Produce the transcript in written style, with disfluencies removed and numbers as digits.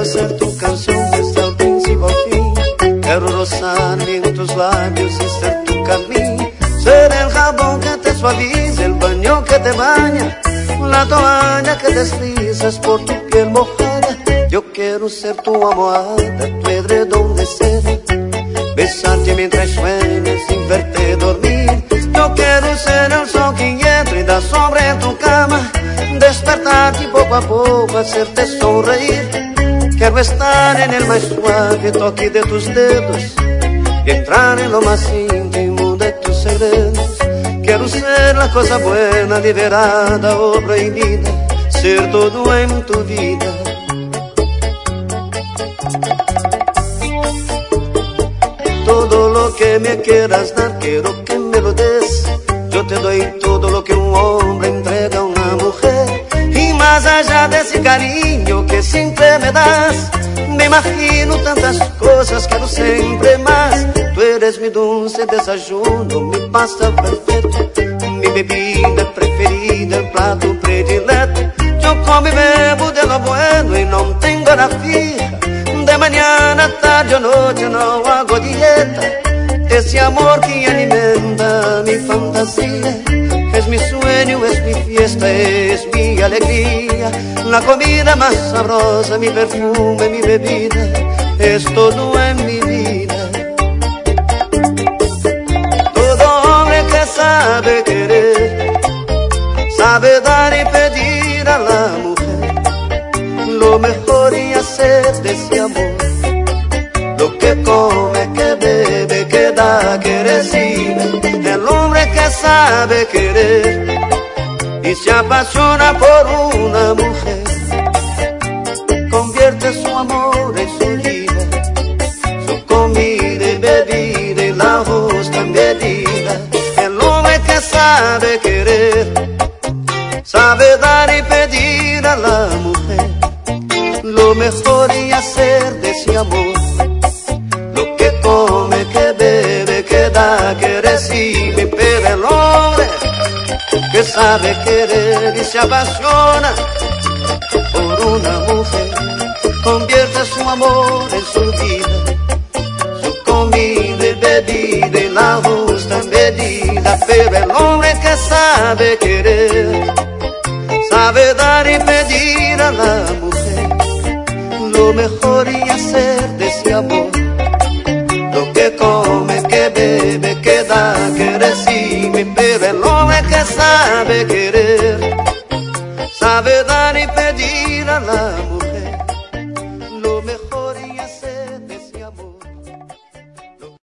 quiero ser tu canción desde el principio al fin. Quiero rozarme en tus labios y ser tu camino. Ser el jabón que te suaviza, el baño que te baña, la toalla que deslizas por tu piel mojada. Yo quiero ser tu almohada, tu edredón de seda, besarte mientras sueñas sin verte dormir. Yo quiero ser el sol que entra y da sombra en tu cama, despertarte y poco a poco hacerte sonreír. Quiero estar en el más suave toque de tus dedos y entrar en lo más íntimo de tus secretos. Quiero ser la cosa buena, liberada o prohibida, ser todo en tu vida. Todo lo que me quieras dar, quiero que me lo des. Yo te doy todo lo que un hombre entrega a una mujer. Y más allá de ese cariño que siempre me das, me imagino tantas cosas, quiero siempre más. Tú eres mi dulce desayuno, mi pasta perfecta, mi bebida preferida, el plato predileto. Yo como y bebo de lo bueno y no tengo hora fija. De mañana, tarde o noche no hago dieta. Ese amor que alimenta mi fantasía es mi sueño, es mi fiesta, es mi alegría. La comida más sabrosa, mi perfume, mi bebida, es todo en mi vida. Todo hombre que sabe querer, sabe dar y pedir a la mujer lo mejor y hacer de ese amor lo que come, que bebe, que da, que recibe. El hombre que sabe querer y se apasiona por una mujer, convierte su amor en su vida, su comida y bebida y la justa medida. El hombre que sabe querer, sabe dar y pedir a la mujer lo mejor y hacer de ese amor lo que come, que bebe, que da, que recibe. Pero el hombre que sabe querer y se apasiona por una mujer, convierte su amor en su vida, su comida y bebida y la justa medida. Pero el hombre que sabe querer, sabe dar y pedir a la mujer lo mejor y hacer de ese amor lo que come, que bebe, que da, que recibe. Pero el hombre que sabe querer, sabe dar